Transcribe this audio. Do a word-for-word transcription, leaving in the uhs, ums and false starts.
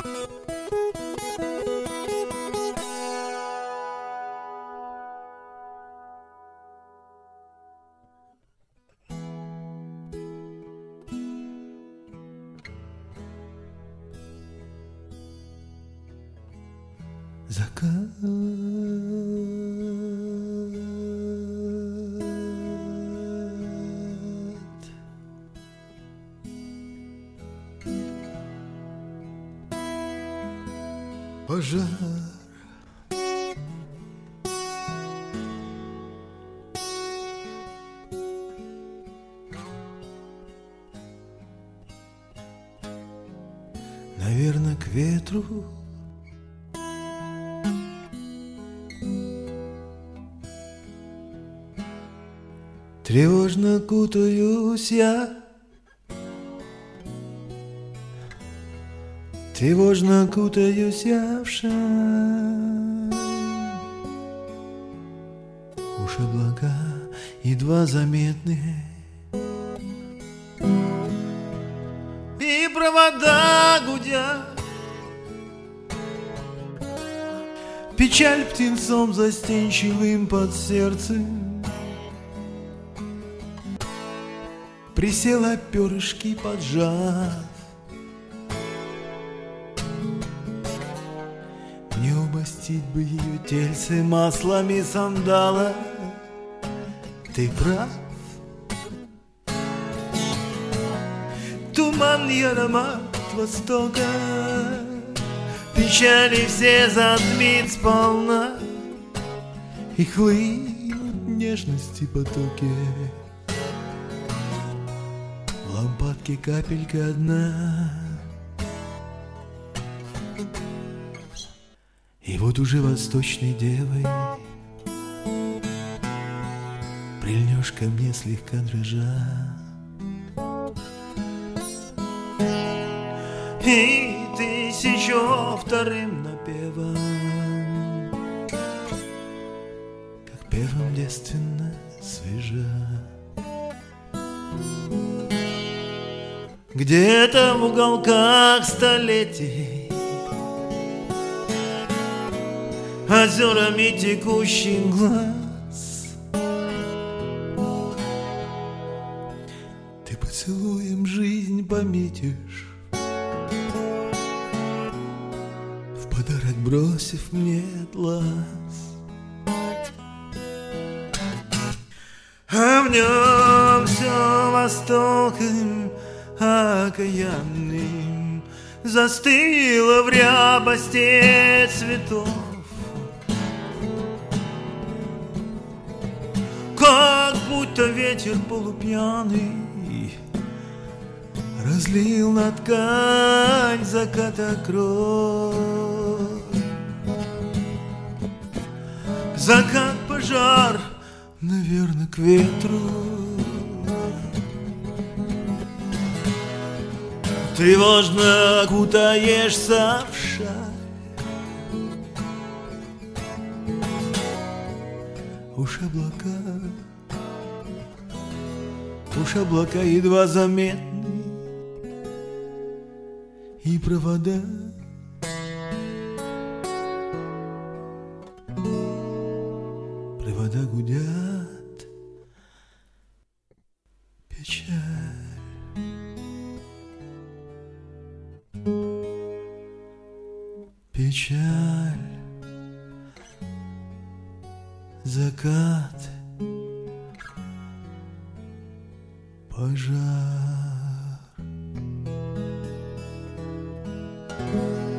Закат пожар. Наверно, к ветру тревожно кутаюсь я, тревожно кутаюсь я в шаль. Уж облака едва заметные, и провода гудят. Печаль птенцом застенчивым под сердцем присела, перышки поджав. Не умастить бы ее тельце маслами сандала. Ты прав. Туманный аромат Востока печали все затмит сполна, и хлынут нежности потоки. В лампадке капелька одна, и вот уже восточной девой прильнешь ко мне слегка дрожа. И тысячу вторым напевом, как первым девственно свежа. Где-то в уголках столетий озерами текущий глаз ты поцелуем жизнь пометишь, в подарок бросив мне глаз. А в нем все востоком окаянным застыло в рябости цветов, как будто ветер полупьяный разлил на ткань заката кровь. Закат пожар, наверно, к ветру. Тревожно окутаешься в шаль. Уж облака, уж облака едва заметны, и провода провода гудят. Печаль, печаль, закат, пожар.